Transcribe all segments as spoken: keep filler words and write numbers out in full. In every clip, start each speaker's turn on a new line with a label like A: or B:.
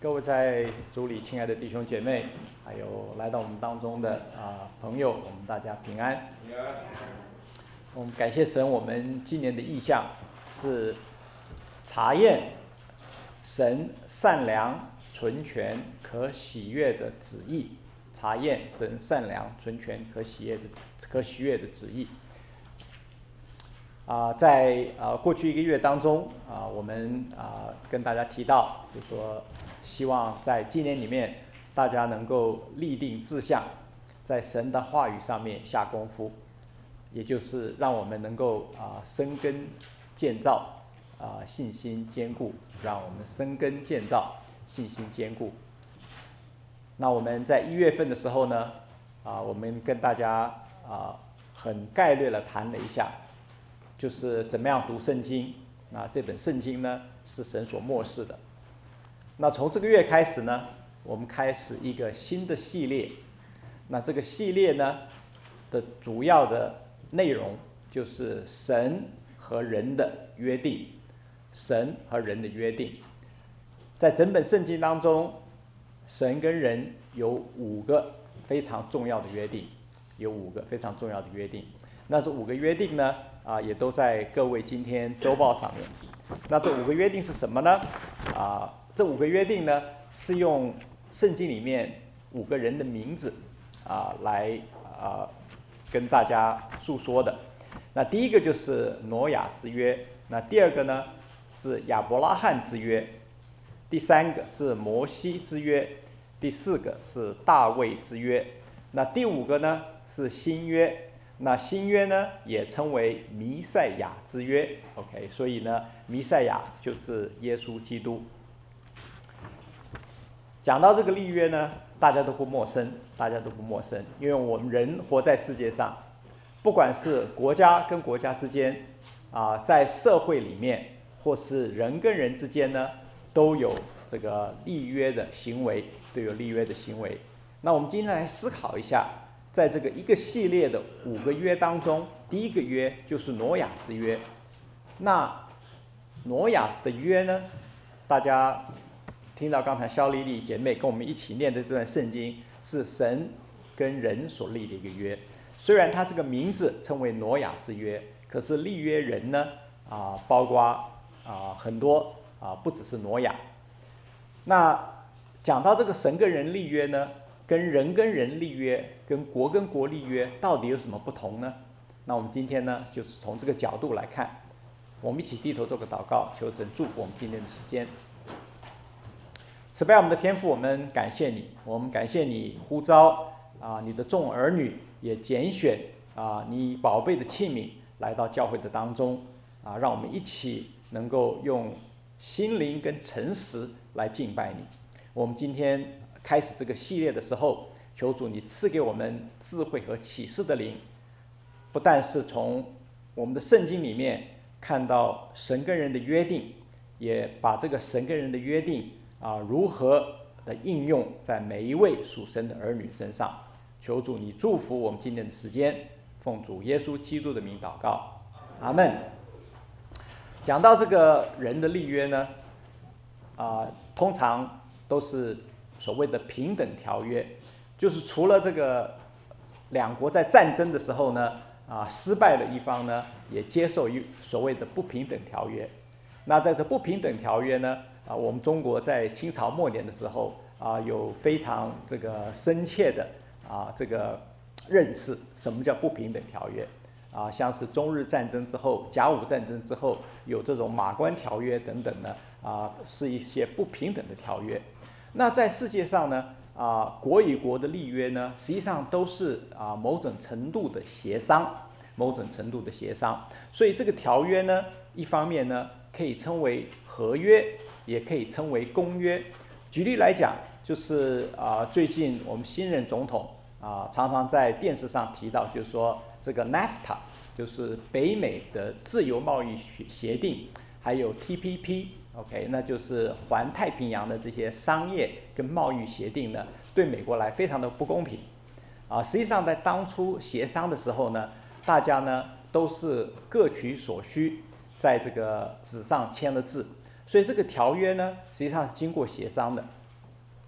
A: 各位在主里亲爱的弟兄姐妹，还有来到我们当中的啊、朋友，我们大家平安。
B: 平安。
A: 我们感谢神，我们今年的意向是查验神善良、纯全、可喜悦的旨意。查验神善良、纯全、可喜悦的可喜悦的旨意。啊、呃，在呃过去一个月当中啊、呃，我们啊、呃、跟大家提到，就说希望在今年里面，大家能够立定志向，在神的话语上面下功夫，也就是让我们能够啊、呃、生根建造啊、呃、信心坚固，让我们生根建造信心坚固。那我们在一月份的时候呢，啊、呃、我们跟大家啊、呃、很概略的谈了一下。就是怎么样读圣经啊？这本圣经呢是神所默示的。那从这个月开始呢，我们开始一个新的系列。那这个系列呢的主要的内容就是神和人的约定，神和人的约定。在整本圣经当中，神跟人有五个非常重要的约定，有五个非常重要的约定。那这五个约定呢？啊，也都在各位今天周报上面。那这五个约定是什么呢？啊，这五个约定呢是用圣经里面五个人的名字啊来啊跟大家诉说的。那第一个就是挪亚之约，那第二个呢是亚伯拉罕之约，第三个是摩西之约，第四个是大卫之约，那第五个呢是新约。那新约呢，也称为弥赛亚之约 ，OK， 所以呢，弥赛亚就是耶稣基督。讲到这个立约呢，大家都不陌生，大家都不陌生，因为我们人活在世界上，不管是国家跟国家之间，啊、呃，在社会里面，或是人跟人之间呢，都有这个立约的行为，都有立约的行为。那我们今天来思考一下。在这个一个系列的五个约当中，第一个约就是挪亚之约。那挪亚的约呢，大家听到刚才肖丽丽姐妹跟我们一起念的这段圣经，是神跟人所立的一个约。虽然它这个名字称为挪亚之约，可是立约人呢，啊、呃，包括啊、呃、很多啊、呃，不只是挪亚。那讲到这个神跟人立约呢？跟人跟人立约，跟国跟国立约，到底有什么不同呢？那我们今天呢，就是从这个角度来看，我们一起低头做个祷告，求神祝福我们今天的时间。慈悲我们的天父，我们感谢你，我们感谢你呼召啊，你的众儿女也拣选啊，你宝贝的器皿来到教会的当中啊，让我们一起能够用心灵跟诚实来敬拜你。我们今天开始这个系列的时候，求主你赐给我们智慧和启示的灵，不但是从我们的圣经里面看到神跟人的约定，也把这个神跟人的约定啊如何的应用在每一位属神的儿女身上。求主你祝福我们今天的时间，奉主耶稣基督的名祷告，阿们。讲到这个人的立约呢，啊，通常都是所谓的平等条约，就是除了这个两国在战争的时候呢，啊，失败的一方呢，也接受于所谓的不平等条约。那在这不平等条约呢，啊，我们中国在清朝末年的时候啊，有非常这个深切的啊这个认识，什么叫不平等条约啊？像是中日战争之后、甲午战争之后，有这种马关条约等等呢，啊，是一些不平等的条约。那在世界上呢，啊，国与国的立约呢，实际上都是啊某种程度的协商，某种程度的协商。所以这个条约呢，一方面呢可以称为合约，也可以称为公约。举例来讲，就是啊最近我们新任总统啊常常在电视上提到，就是说这个 NAFTA 就是北美的自由贸易协定，还有 T P P。OK， 那就是环太平洋的这些商业跟贸易协定呢，对美国来非常的不公平，啊，实际上在当初协商的时候呢，大家呢都是各取所需，在这个纸上签了字，所以这个条约呢实际上是经过协商的。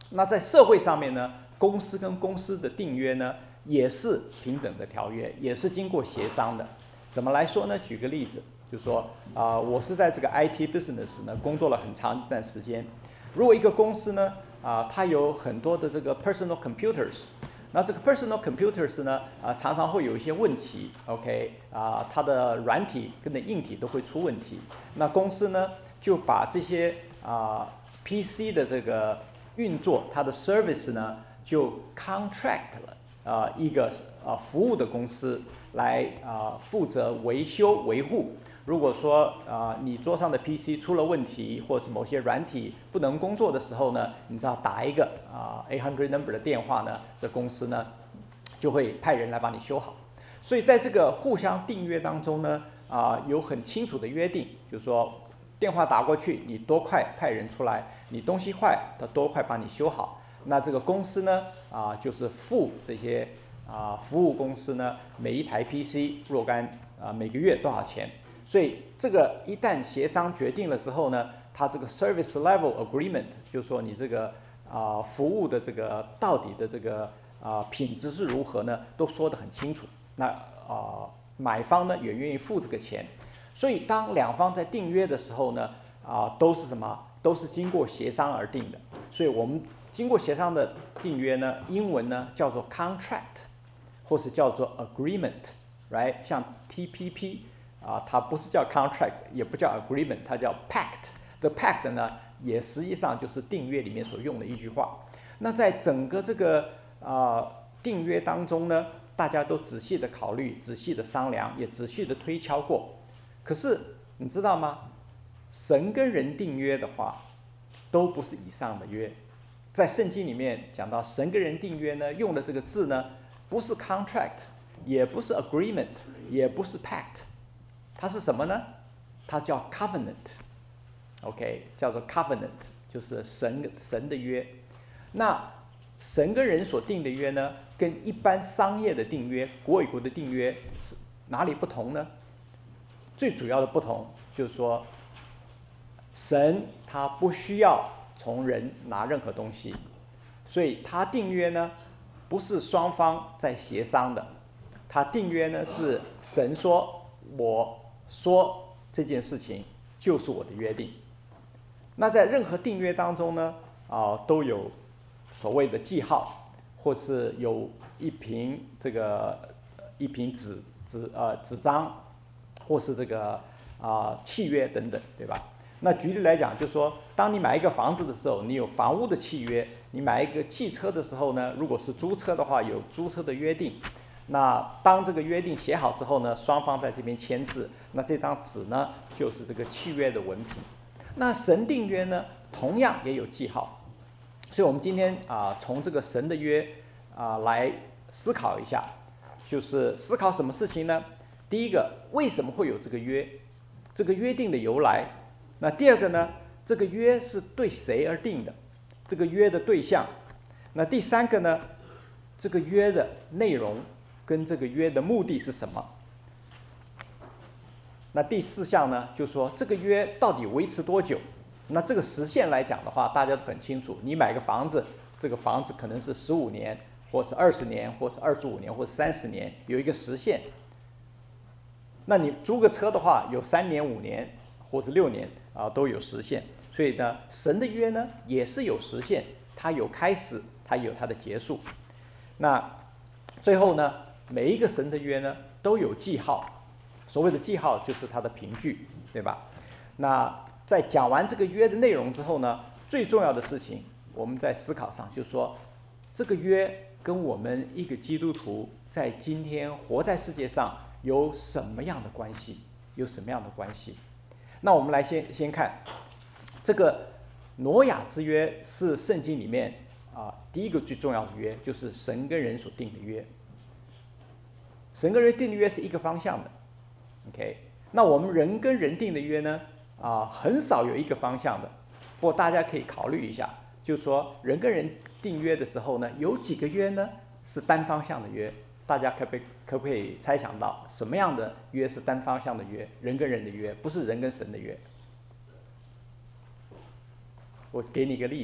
A: 那在社会上面呢，公司跟公司的订约呢，也是平等的条约，也是经过协商的。怎么来说呢？举个例子，就是说啊、呃，我是在这个 I T business 呢工作了很长一段时间。如果一个公司呢，啊、呃，它有很多的这个 personal computers， 那这个 personal computers 呢，啊、呃，常常会有一些问题 ，OK， 啊、呃，它的软体跟的硬体都会出问题。那公司呢，就把这些啊、呃、P C 的这个运作，它的 service 呢，就 contract 了啊、呃、一个啊、呃、服务的公司来啊、呃、负责维修维护。如果说啊、呃、你桌上的 P C 出了问题，或是某些软体不能工作的时候呢，你只要打一个啊、呃、eight hundred number 的电话呢，这公司呢就会派人来帮你修好。所以在这个互相订约当中呢，啊、呃、有很清楚的约定，就是说电话打过去，你多快派人出来，你东西坏，他多快帮你修好。那这个公司呢，啊、呃、就是付这些啊、呃、服务公司呢每一台 P C 若干啊、呃、每个月多少钱。所以这个一旦协商决定了之后呢，它这个 service level agreement 就是说你这个啊、呃、服务的这个到底的这个啊、呃、品质是如何呢，都说得很清楚。那啊、呃、买方呢也愿意付这个钱。所以当两方在订约的时候呢，啊、呃、都是什么？都是经过协商而定的。所以我们经过协商的订约呢，英文呢叫做 contract， 或是叫做 agreement，right？ 像 T P P。啊，它不是叫 contract， 也不叫 agreement， 它叫 pact。这 pact 呢，也实际上就是订约里面所用的一句话。那在整个这个啊、呃、订约当中呢，大家都仔细的考虑、仔细的商量，也仔细的推敲过。可是你知道吗？神跟人订约的话，都不是以上的约。在圣经里面讲到神跟人订约呢，用的这个字呢，不是 contract， 也不是 agreement， 也不是 pact。它是什么呢？它叫 covenant，OK， 叫做 covenant， 就是神神的约。那神跟人所定的约呢，跟一般商业的订约、国与国的订约是哪里不同呢？最主要的不同就是说，神他不需要从人拿任何东西，所以他订约呢，不是双方在协商的，他订约呢是神说我。说这件事情就是我的约定。那在任何订约当中呢，啊、呃，都有所谓的记号，或是有一瓶这个一瓶纸纸呃纸张，或是这个啊、呃、契约等等，对吧？那举例来讲，就是说，当你买一个房子的时候，你有房屋的契约；你买一个汽车的时候呢，如果是租车的话，有租车的约定。那当这个约定写好之后呢，双方在这边签字，那这张纸呢就是这个契约的文凭。那神订约呢，同样也有记号。所以我们今天啊、呃，从这个神的约啊、呃、来思考一下，就是思考什么事情呢？第一个，为什么会有这个约？这个约定的由来。那第二个呢，这个约是对谁而定的？这个约的对象。那第三个呢，这个约的内容。跟这个约的目的是什么？那第四项呢，就是说这个约到底维持多久？那这个时限来讲的话，大家都很清楚。你买个房子，这个房子可能是十五年，或是二十年，或是二十五年，或是三十年，有一个时限。那你租个车的话，有三年、五年，或是六年啊，都有时限。所以呢，神的约呢也是有时限，它有开始，它有它的结束。那最后呢？每一个神的约呢都有记号，所谓的记号就是它的凭据，对吧？那在讲完这个约的内容之后呢，最重要的事情我们在思考上就是说，这个约跟我们一个基督徒在今天活在世界上有什么样的关系？有什么样的关系？那我们来先先看这个挪亚之约是圣经里面啊、呃、第一个最重要的约，就是神跟人所定的约。神跟人定的约是一个方向的 ，OK。那我们人跟人定的约呢，啊、呃，很少有一个方向的。不过大家可以考虑一下，就是说人跟人订约的时候呢，有几个约呢是单方向的约？大家可不可以可不可以猜想到什么样的约是单方向的约？人跟人的约，不是人跟神的约。我给你一个例子，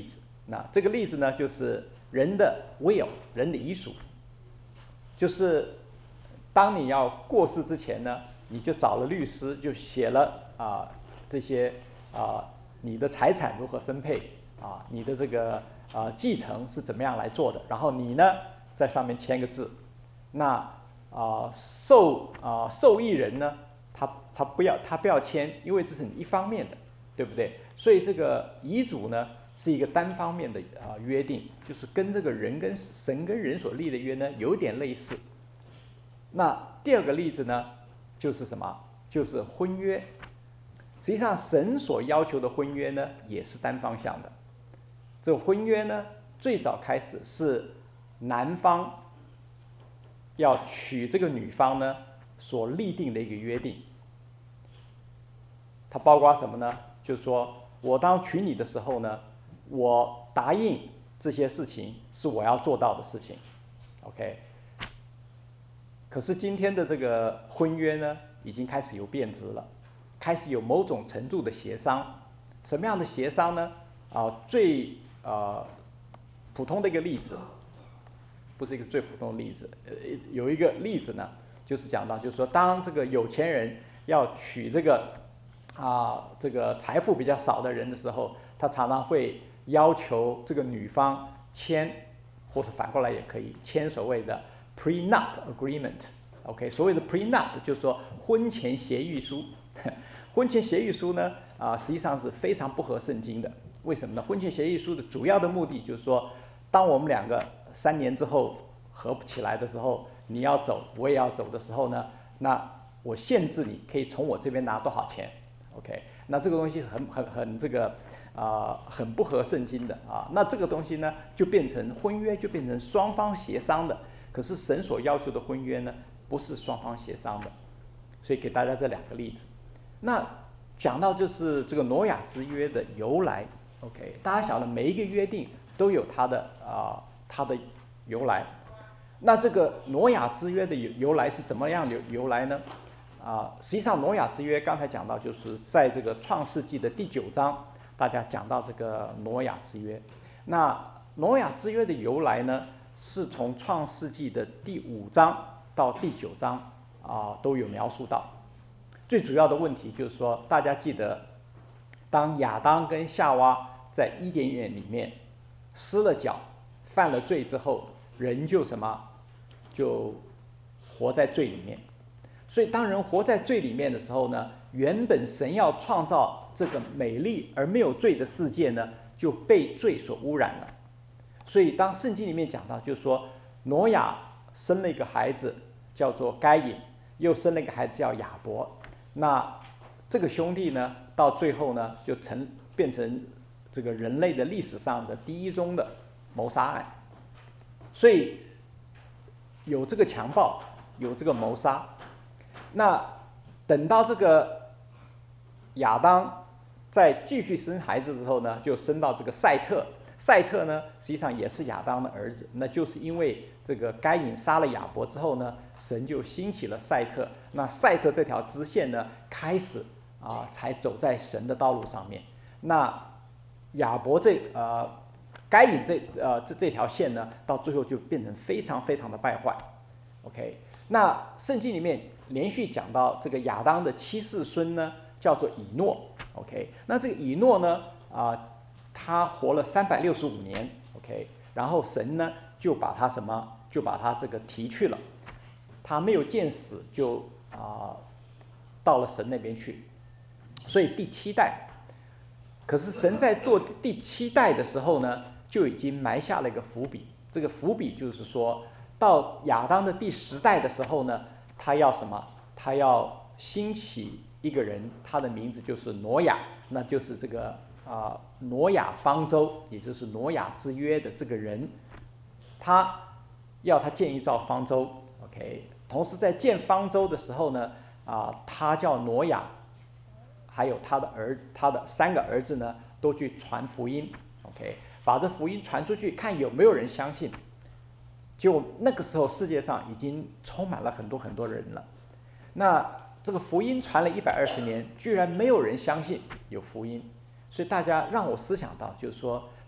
A: 那这个例子呢，就是人的 will， 人的遗属，就是当你要过世之前呢，你就找了律师，就写了啊、这些啊、你的财产如何分配啊，你的这个啊继承是怎么样来做的，然后你呢在上面签个字，那啊受啊受益人呢，他他不要他不要签，因为这是你一方面的，对不对？所以这个遗嘱呢是一个单方面的啊约定，就是跟这个人跟神跟人所立的约呢有点类似。那第二个例子呢，就是什么？就是婚约。实际上，神所要求的婚约呢，也是单方向的。这个婚约呢，最早开始是男方要娶这个女方呢所立定的一个约定。它包括什么呢？就是说我当娶你的时候呢，我答应这些事情是我要做到的事情 ，OK。可是今天的这个婚约呢，已经开始有变质了，开始有某种程度的协商。什么样的协商呢？啊，最呃普通的一个例子，不是一个最普通的例子，呃，有一个例子呢，就是讲到，就是说，当这个有钱人要娶这个啊这个财富比较少的人的时候，他常常会要求这个女方签，或是反过来也可以签所谓的prenup agreement，OK， 所谓的 prenup 就是说婚前协议书。婚前协议书呢，啊，实际上是非常不合圣经的。为什么呢？婚前协议书的主要的目的就是说，当我们两个三年之后合不起来的时候，你要走，我也要走的时候呢，那我限制你可以从我这边拿多少钱 ，OK？ 那这个东西很很很这个啊、呃，很不合圣经的啊。那这个东西呢，就变成婚约就变成双方协商的。可是神所要求的婚约呢，不是双方协商的。所以给大家这两个例子。那讲到就是这个挪亚之约的由来 ，OK， 大家晓得每一个约定都有它的啊、呃、它的由来。那这个挪亚之约的由由来是怎么样的由来呢？啊、呃，实际上挪亚之约刚才讲到，就是在这个创世纪的第九章，大家讲到这个挪亚之约。那挪亚之约的由来呢，是从创世纪的第五章到第九章啊、呃、都有描述到。最主要的问题就是说，大家记得，当亚当跟夏娃在伊甸园里面失了脚、犯了罪之后，人就什么，就活在罪里面。所以，当人活在罪里面的时候呢，原本神要创造这个美丽而没有罪的世界呢，就被罪所污染了。所以，当圣经里面讲到，就是说，挪亚生了一个孩子叫做该隐，又生了一个孩子叫亚伯。那这个兄弟呢，到最后呢，就成变成这个人类的历史上的第一宗的谋杀案。所以有这个强暴，有这个谋杀。那等到这个亚当在继续生孩子之后呢，就生到这个赛特。赛特呢，实际上也是亚当的儿子。那就是因为这个该隐杀了亚伯之后呢，神就兴起了赛特。那赛特这条支线呢，开始啊，才走在神的道路上面。那亚伯这呃，该隐这呃这这条线呢，到最后就变成非常非常的败坏。OK， 那圣经里面连续讲到这个亚当的七世孙呢，叫做以诺。OK， 那这个以诺呢，啊、呃。他活了三百六十五年 ，OK， 然后神呢就把他什么，就把他这个提去了，他没有见死就啊、呃、到了神那边去，所以第七代，可是神在做第七代的时候呢，就已经埋下了一个伏笔，这个伏笔就是说到亚当的第十代的时候呢，他要什么？他要兴起一个人，他的名字就是挪亚，那就是这个。啊、呃，挪亚方舟，也就是挪亚之约的这个人，他要他建一造方舟 ，OK。同时在建方舟的时候呢，啊、呃，他叫挪亚，还有他的儿，他的三个儿子呢，都去传福音 ，OK， 把这福音传出去，看有没有人相信。就那个时候，世界上已经充满了很多很多人了。那这个福音传了一百二十年，居然没有人相信有福音。所以大家让我思想到，就是说，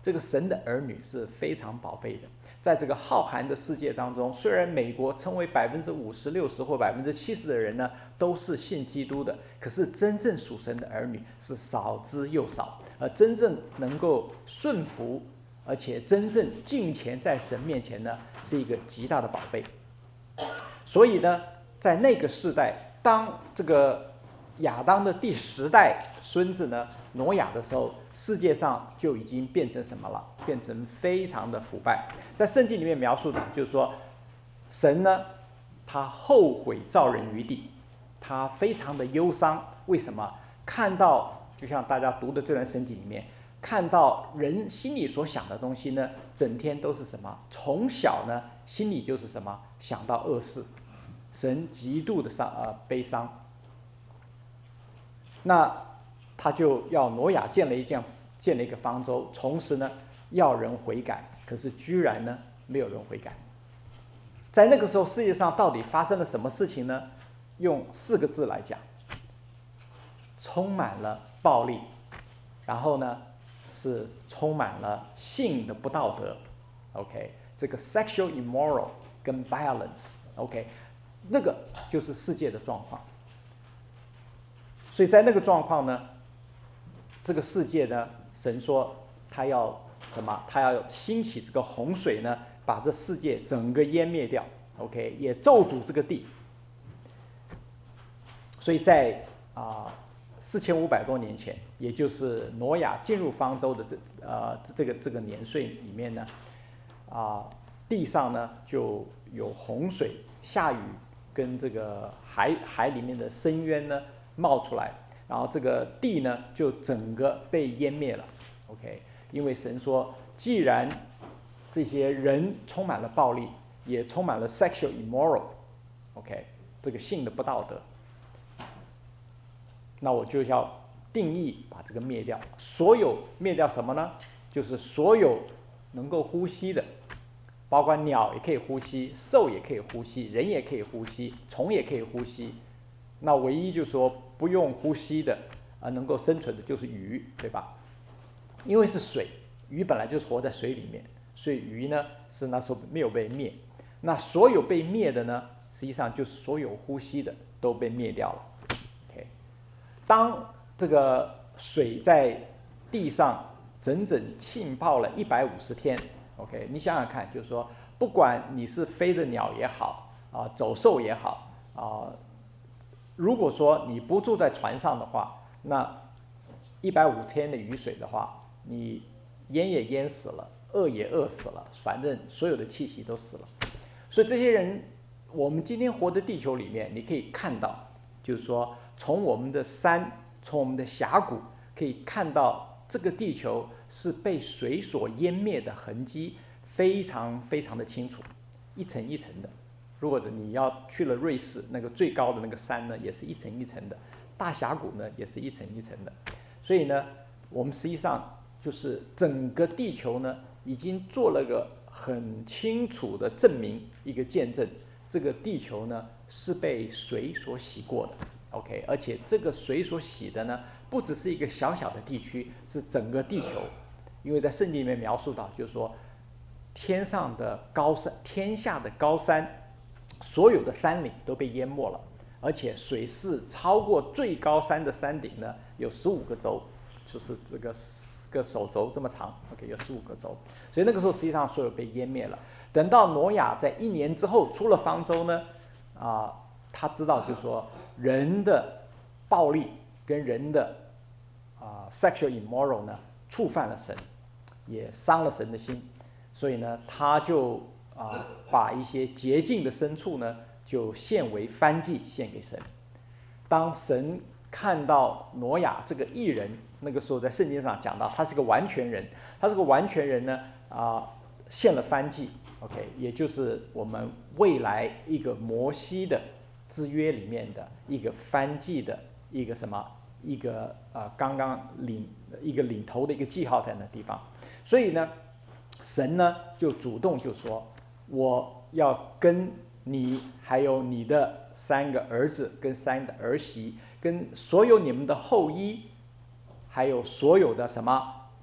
A: 这个神的儿女是非常宝贝的。在这个浩瀚的世界当中，虽然美国称为百分之五十、六十或百分之七十的人呢都是信基督的，可是真正属神的儿女是少之又少，而真正能够顺服，而且真正敬虔在神面前呢，是一个极大的宝贝。所以呢，在那个世代，当这个亚当的第十代孙子呢挪亚的时候，世界上就已经变成什么了？变成非常的腐败。在圣经里面描述的就是说，神呢他后悔造人于地，他非常的忧伤。为什么？看到就像大家读的这段圣经里面，看到人心里所想的东西呢，整天都是什么？从小呢心里就是什么？想到恶事，神极度的伤呃悲伤。那他就要挪亚建了一件建了一个方舟，同时呢要人悔改，可是居然呢没有人悔改。在那个时候，世界上到底发生了什么事情呢？用四个字来讲，充满了暴力，然后呢是充满了性的不道德 ，OK， 这个 sexual immoral 跟 violence，OK， 那个就是世界的状况。所以在那个状况呢，这个世界呢，神说他要什么？他要兴起这个洪水呢，把这世界整个湮灭掉 ，OK， 也咒诅这个地。所以在啊四千五百多年前，也就是挪亚进入方舟的这呃这个这个年岁里面呢，啊地上呢就有洪水、下雨跟这个海海里面的深渊呢冒出来，然后这个地呢就整个被湮灭了 ，OK， 因为神说，既然这些人充满了暴力，也充满了 sexual immoral，OK， 这个性的不道德，那我就要定义把这个灭掉。所有灭掉什么呢？就是所有能够呼吸的，包括鸟也可以呼吸，兽也可以呼吸，人也可以呼吸，虫也可以呼吸。那唯一就是说不用呼吸的，啊、呃，能够生存的就是鱼，对吧？因为是水，鱼本来就是活在水里面，所以鱼呢是那时候没有被灭。那所有被灭的呢，实际上就是所有呼吸的都被灭掉了。OK， 当这个水在地上整整浸泡了一百五十天 ，OK， 你想想看，就是说，不管你是飞的鸟也好，啊，走兽也好，啊。如果说你不住在船上的话，那一百五十天的雨水的话，你淹也淹死了，饿也饿死了，反正所有的气息都死了。所以这些人，我们今天活的地球里面，你可以看到，就是说，从我们的山，从我们的峡谷，可以看到这个地球是被水所淹灭的痕迹，非常非常的清楚，一层一层的。如果你要去了瑞士，那个最高的那个山呢，也是一层一层的，大峡谷呢也是一层一层的。所以呢，我们实际上就是整个地球呢，已经做了个很清楚的证明，一个见证，这个地球呢是被水所洗过的 ，OK， 而且这个水所洗的呢，不只是一个小小的地区，是整个地球，因为在圣经里面描述到，就是说天上的高山，天下的高山。所有的山岭都被淹没了，而且水势超过最高山的山顶呢，有十五个州，就是这个个手肘这么长 ，OK， 有十五个州，所以那个时候实际上所有被淹灭了。等到挪亚在一年之后出了方舟呢，啊、呃，他知道就是说人的暴力跟人的啊、呃、sexual immoral 呢触犯了神，也伤了神的心，所以呢他就。啊，把一些洁净的牲畜呢，就献为燔祭，献给神。当神看到挪亚这个义人，那个时候在圣经上讲到，他是个完全人，他是个完全人呢，啊，献了燔祭 ，OK， 也就是我们未来一个摩西的之约里面的一个燔祭的一个什么，一个啊，刚刚领一个领头的一个记号在那地方，所以呢，神呢就主动就说。我要跟你还有你的三个儿子跟三个儿媳跟所有你们的后裔，还有所有的什么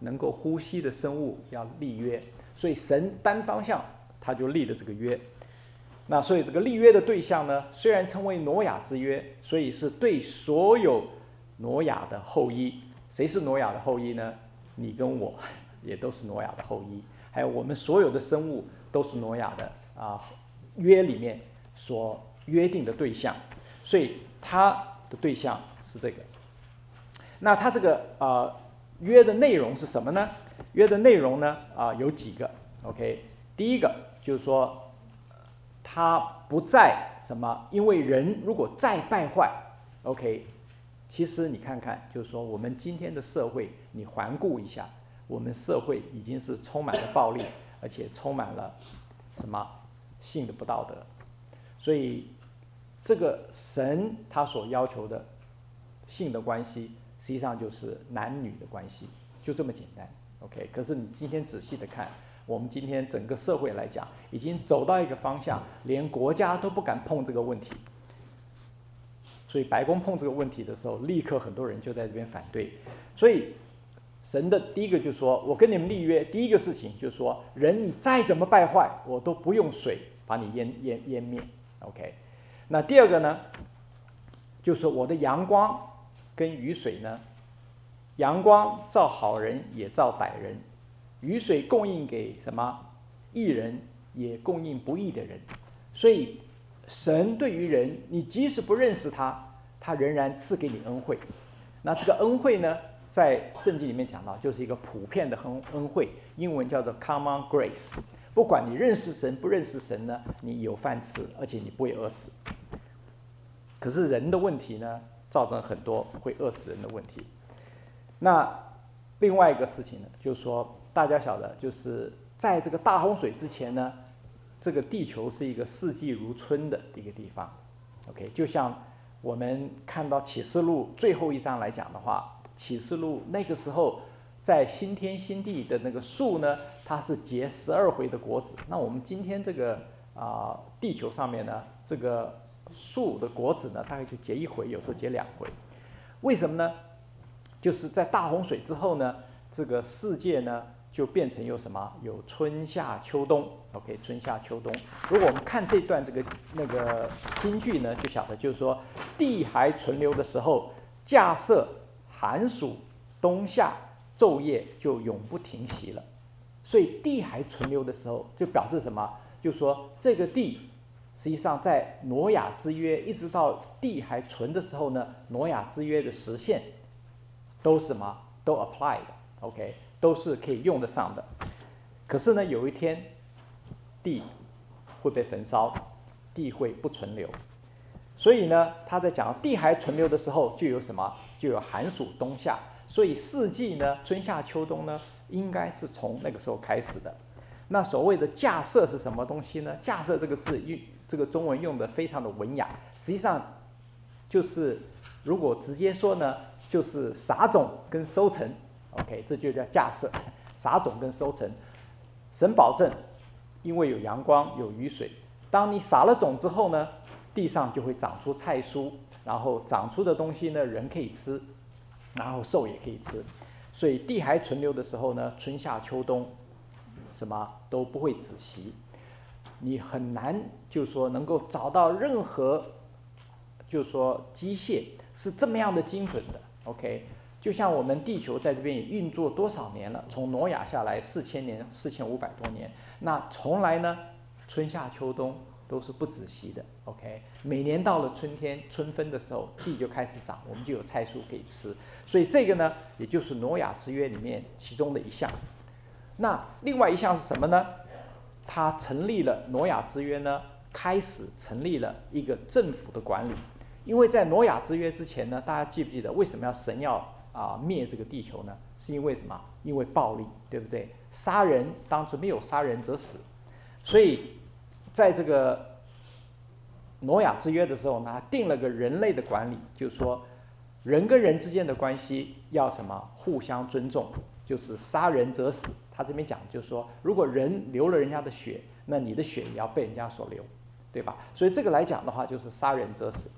A: 能够呼吸的生物要立约，所以神单方向他就立了这个约。那所以这个立约的对象呢，虽然称为挪亚之约，所以是对所有挪亚的后裔。谁是挪亚的后裔呢？你跟我也都是挪亚的后裔，还有我们所有的生物都是挪亚的啊约里面所约定的对象，所以它的对象是这个。那它这个呃约的内容是什么呢？约的内容呢啊、呃、有几个 ，OK， 第一个就是说。他不再什么，因为人如果再败坏 ，OK， 其实你看看，就是说我们今天的社会，你环顾一下，我们社会已经是充满了暴力，而且充满了什么性的不道德，所以这个神他所要求的性的关系，实际上就是男女的关系，就这么简单 ，OK。可是你今天仔细的看。我们今天整个社会来讲，已经走到一个方向，连国家都不敢碰这个问题。所以白宫碰这个问题的时候，立刻很多人就在这边反对。所以神的第一个就是说，我跟你们立约，第一个事情就是说，人你再怎么败坏，我都不用水把你淹淹淹灭。OK， 那第二个呢，就是我的阳光跟雨水呢，阳光照好人也照歹人。雨水供应给什么义人，也供应不义的人。所以神对于人，你即使不认识他，他仍然赐给你恩惠。那这个恩惠呢，在圣经里面讲到，就是一个普遍的恩恩惠，英文叫做 common grace。不管你认识神不认识神呢，你有饭吃，而且你不会饿死。可是人的问题呢，造成很多会饿死人的问题。那另外一个事情呢，就是说。大家晓得，就是在这个大洪水之前呢，这个地球是一个四季如春的一个地方。OK， 就像我们看到启示录最后一章来讲的话，启示录那个时候在新天新地的那个树呢，它是结十二回的果子。那我们今天这个啊、呃、地球上面呢，这个树的果子呢，大概就结一回，有时候结两回。为什么呢？就是在大洪水之后呢，这个世界呢。就变成有什么？有春夏秋冬 ，OK， 春夏秋冬。如果我们看这段这个那个金句呢，就晓得就是说，地还存留的时候，架设寒暑冬夏昼夜就永不停息了。所以地还存留的时候，就表示什么？就说这个地实际上在挪亚之约一直到地还存的时候呢，挪亚之约的实现都是什么？都 apply 的 ，OK。都是可以用得上的，可是呢，有一天地会被焚烧，地会不存留，所以呢，他在讲地还存留的时候，就有什么？就有寒暑冬夏，所以四季呢，春夏秋冬呢，应该是从那个时候开始的。那所谓的架设是什么东西呢？架设这个字用这个中文用的非常的文雅，实际上就是如果直接说呢，就是撒种跟收成。OK， 这就叫架设，撒种跟收成。神保证，因为有阳光有雨水，当你撒了种之后呢，地上就会长出菜蔬，然后长出的东西呢，人可以吃，然后兽也可以吃。所以地还存留的时候呢，春夏秋冬，什么都不会止息。你很难就是说能够找到任何，就是说机械是这么样的精准的。OK。就像我们地球在这边也运作多少年了，从挪亚下来四千年、四千五百多年，那从来呢，春夏秋冬都是不止息的。OK， 每年到了春天春分的时候，地就开始长，我们就有菜蔬可以吃。所以这个呢，也就是挪亚之约里面其中的一项。那另外一项是什么呢？他成立了挪亚之约呢，开始成立了一个政府的管理。因为在挪亚之约之前呢，大家记不记得为什么要神要啊，灭这个地球呢？是因为什么？因为暴力，对不对？杀人，当初没有杀人者死，所以在这个挪亚之约的时候呢，定了个人类的管理，就是说人跟人之间的关系要什么？互相尊重，就是杀人者死。他这边讲就是说，如果人流了人家的血，那你的血也要被人家所流，对吧？所以这个来讲的话，就是杀人者死。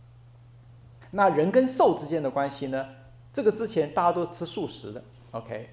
A: 那人跟兽之间的关系呢？这个之前大家都吃素食的 ，OK，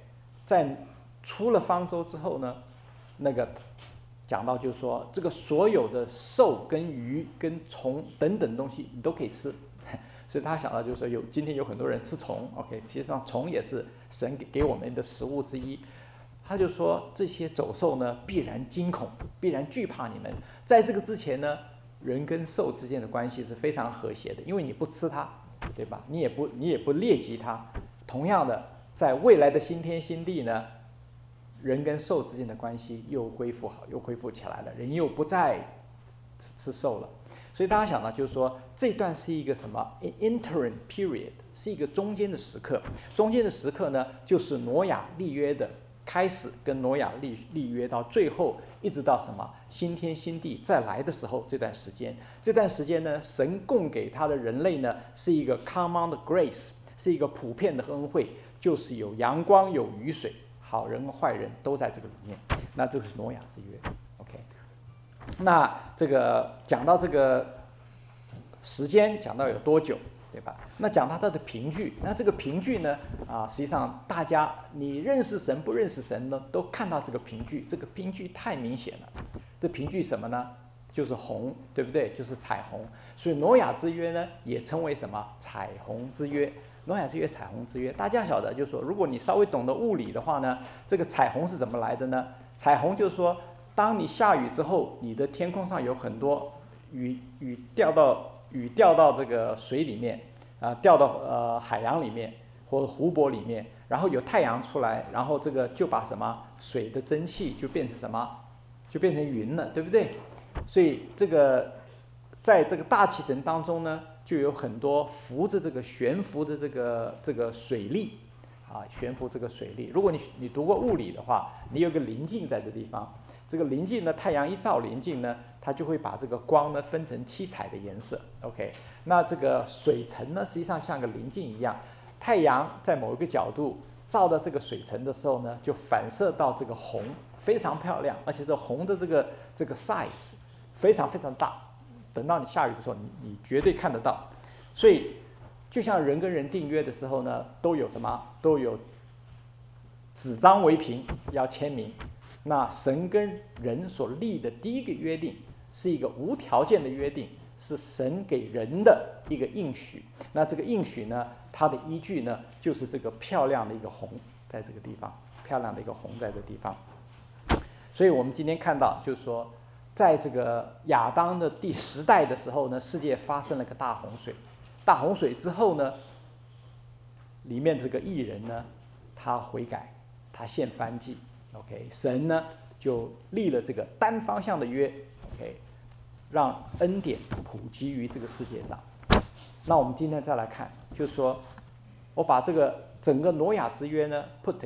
A: 在出了方舟之后呢，那个讲到就是说，这个所有的兽跟鱼跟虫等等东西你都可以吃，所以他想到就是说有今天有很多人吃虫 ，OK， 其实上虫也是神给给我们的食物之一。他就说这些走兽呢必然惊恐，必然惧怕你们。在这个之前呢，人跟兽之间的关系是非常和谐的，因为你不吃它，对吧？你也不你也不猎击它。同样的，在未来的新天新地呢，人跟兽之间的关系又恢复好，又恢复起来了，人又不再吃兽了。所以大家想到就是说，这段是一个什么 interim period， 是一个中间的时刻。中间的时刻呢，就是挪亚立约的开始，跟挪亚立立约到最后，一直到什么新天新地再来的时候，这段时间，这段时间呢，神供给他的人类呢，是一个 common grace， 是一个普遍的恩惠，就是有阳光有雨水，好人和坏人都在这个里面。那这是挪亚之约 ，OK。那这个讲到这个时间，讲到有多久？对吧？那讲到它的凭据，那这个凭据呢，啊，实际上大家你认识神不认识神呢，都看到这个凭据，这个凭据太明显了。这凭据什么呢？就是红，对不对？就是彩虹。所以挪亚之约呢，也称为什么？彩虹之约。挪亚之约、彩虹之约，大家晓得，就是说，如果你稍微懂得物理的话呢，这个彩虹是怎么来的呢？彩虹就是说，当你下雨之后，你的天空上有很多雨雨掉到。雨掉到这个水里面，啊、呃，掉到呃海洋里面或者湖泊里面，然后有太阳出来，然后这个就把什么水的蒸汽就变成什么，就变成云了，对不对？所以这个在这个大气层当中呢，就有很多浮着这个悬浮的这个这个水粒，啊，悬浮这个水粒。如果你你读过物理的话，你有个棱镜在这地方。这个棱镜呢，太阳一照棱镜呢，它就会把这个光呢分成七彩的颜色。OK， 那这个水层呢，实际上像个棱镜一样，太阳在某一个角度照到这个水层的时候呢，就反射到这个红，非常漂亮，而且这红的这个这个 size 非常非常大。等到你下雨的时候，你你绝对看得到。所以就像人跟人订约的时候呢，都有什么？都有纸张为凭，要签名。那神跟人所立的第一个约定是一个无条件的约定，是神给人的一个应许。那这个应许呢，它的依据呢，就是这个漂亮的一个红，在这个地方，漂亮的一个红在这个地方。所以我们今天看到，就是说，在这个亚当的第十代的时候呢，世界发生了个大洪水。大洪水之后呢，里面这个义人呢，他悔改，他献燔祭。OK， 神呢就立了这个单方向的约 ，OK， 让恩典普及于这个世界上。那我们今天再来看，就是说我把这个整个挪亚之约呢 put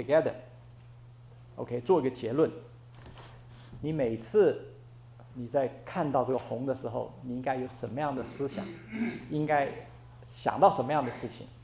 A: together，OK， 做一个结论。你每次你在看到这个红的时候，你应该有什么样的思想？应该想到什么样的事情？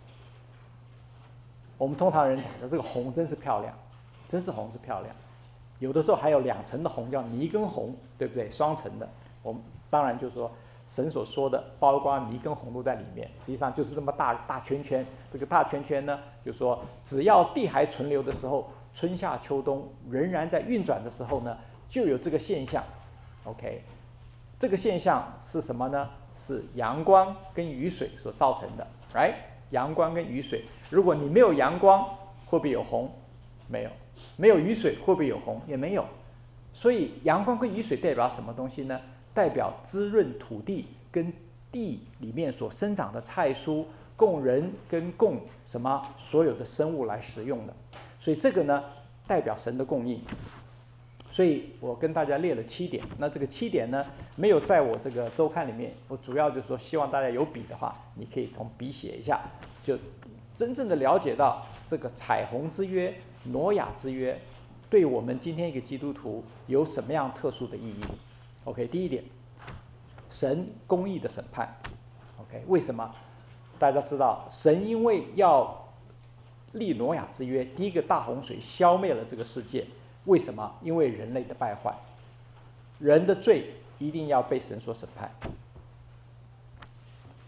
A: 我们通常人讲的这个红真是漂亮。真是红是漂亮，有的时候还有两层的红，叫泥跟红，对不对？双层的。我们当然就是说，神所说的包括泥跟红都在里面，实际上就是这么大大圈圈。这个大圈圈呢，就是说只要地还存留的时候，春夏秋冬仍然在运转的时候呢，就有这个现象。OK， 这个现象是什么呢？是阳光跟雨水所造成的 ，right？ 阳光跟雨水，如果你没有阳光，会不会有红？没有。没有雨水会不会有红？也没有。所以阳光跟雨水代表什么东西呢？代表滋润土地跟地里面所生长的菜蔬，供人跟供什么所有的生物来食用的。所以这个呢，代表神的供应。所以我跟大家列了七点。那这个七点呢，没有在我这个周刊里面。我主要就是说，希望大家有笔的话，你可以从笔写一下，就真正的了解到这个彩虹之约。挪亚之约对我们今天一个基督徒有什么样特殊的意义 ？OK， 第一点，神公义的审判。OK， 为什么？大家知道，神因为要立挪亚之约，第一个大洪水消灭了这个世界。为什么？因为人类的败坏，人的罪一定要被神所审判。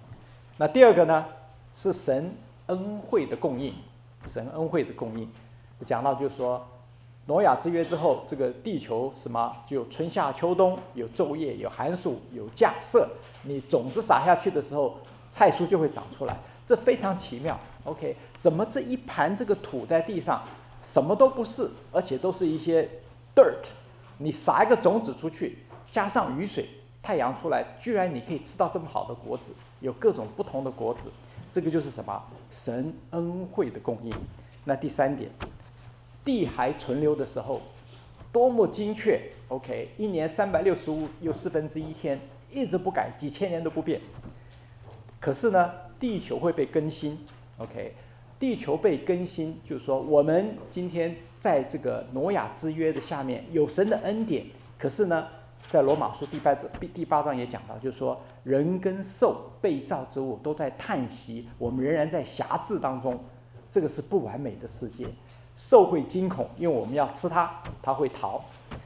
A: 那第二个呢，是神恩惠的供应，神恩惠的供应。 讲到就是说，挪亚之约之后，这个地球什么就有春夏秋冬，有昼夜，有寒暑，有架设。你种子撒下去的时候，菜蔬就会长出来，这非常奇妙。OK， 怎么这一盘这个土在地上，什么都不是，而且都是一些 dirt， 你撒一个种子出去，加上雨水、太阳出来，居然你可以吃到这么好的果子，有各种不同的果子，这个就是什么？神恩惠的供应。那第三点，地还存留的时候，多么精确 ！OK， 一年三百六十五又四分之一天，一直不改，几千年都不变。可是呢，地球会被更新 ，OK， 地球被更新，就是说我们今天在这个挪亚之约的下面有神的恩典，可是呢，在罗马书第八第八章也讲到，就是说人跟兽被造之物都在叹息，我们仍然在辖制当中，这个是不完美的世界。兽会惊恐，因为我们要吃它，它会逃。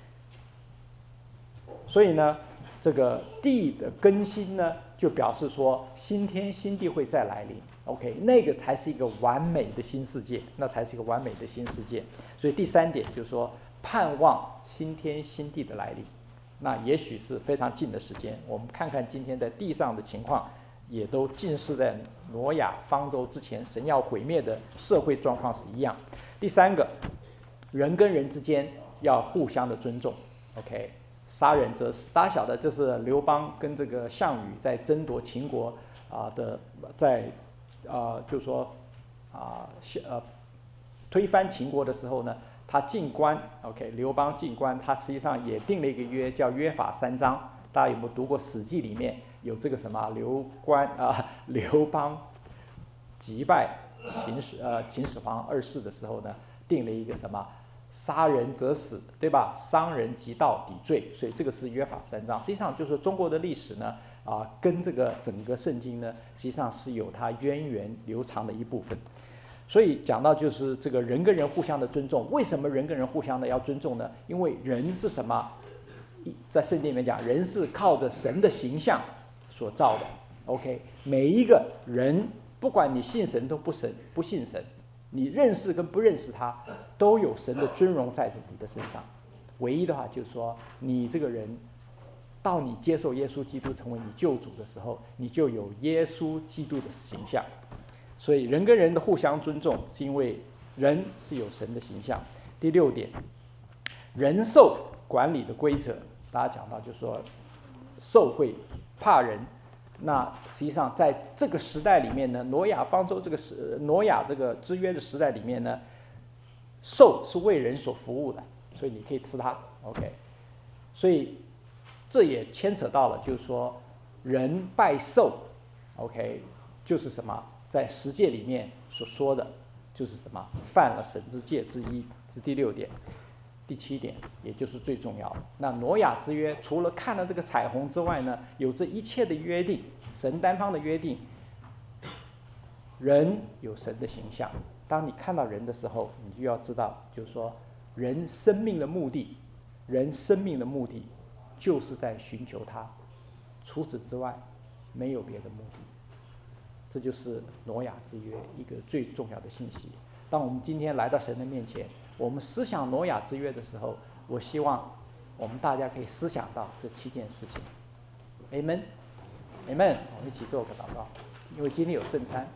A: 所以呢，这个地的更新呢，就表示说新天新地会再来临。OK， 那个才是一个完美的新世界，那才是一个完美的新世界。所以第三点就是说，盼望新天新地的来临。那也许是非常近的时间。我们看看今天在地上的情况，也都近似在挪亚方舟之前神要毁灭的社会状况是一样。第三个，人跟人之间要互相的尊重。OK， 杀人则死。大家晓得，这是刘邦跟这个项羽在争夺秦国啊、呃、的，在啊、呃、就是说啊 呃, 呃推翻秦国的时候呢，他进关 ，OK， 刘邦进关，他实际上也定了一个约，叫约法三章。大家有没有读过《史记》里面有这个什么刘关啊、呃、刘邦击败秦始呃秦始皇二世的时候呢，定了一个什么杀人则死，对吧？伤人及盗抵罪，所以这个是约法三章。实际上就是中国的历史呢啊、呃，跟这个整个圣经呢，实际上是有它源远流长的一部分。所以讲到就是这个人跟人互相的尊重，为什么人跟人互相的要尊重呢？因为人是什么？在圣经里面讲，人是靠着神的形象所造的。OK， 每一个人，不管你信神都不神不信神，你认识跟不认识他，都有神的尊荣在你的身上。唯一的话就是说，你这个人，到你接受耶稣基督成为你救主的时候，你就有耶稣基督的形象。所以人跟人的互相尊重，是因为人是有神的形象。第六点，人兽管理的规则，大家讲到就是说，兽会怕人。那实际上在这个时代里面呢，挪亚方舟这个时挪亚这个之约的时代里面呢，兽是为人所服务的，所以你可以吃它 ，OK。所以这也牵扯到了，就是说人拜兽 ，OK， 就是什么？在十诫里面所说的，就是什么？犯了神之诫之一，是第六点。第七点，也就是最重要的。那挪亚之约，除了看了这个彩虹之外呢，有这一切的约定，神单方的约定。人有神的形象，当你看到人的时候，你就要知道，就是说，人生命的目的，人生命的目的，就是在寻求他，除此之外，没有别的目的。这就是挪亚之约一个最重要的信息。当我们今天来到神的面前，我们思想挪亚之约的时候，我希望我们大家可以思想到这七件事情。Amen，Amen， 我们一起做个祷告，因为今天有圣餐。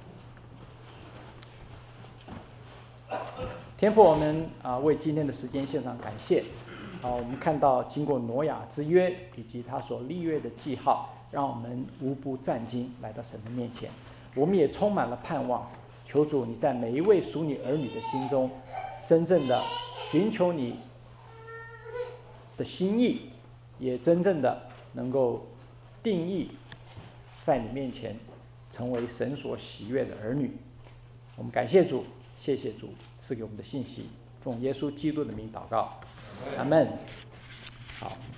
A: 天父，我们啊、呃、为今天的时间献上感谢。啊，我们看到经过挪亚之约以及他所立约的记号，让我们无不战兢来到神的面前。我们也充满了盼望，求主你在每一位属你儿女的心中，真正的寻求你的心意，也真正的能够定义在你面前成为神所喜悦的儿女。我们感谢主，谢谢主赐给我们的信息，奉耶稣基督的名祷告，阿们。好。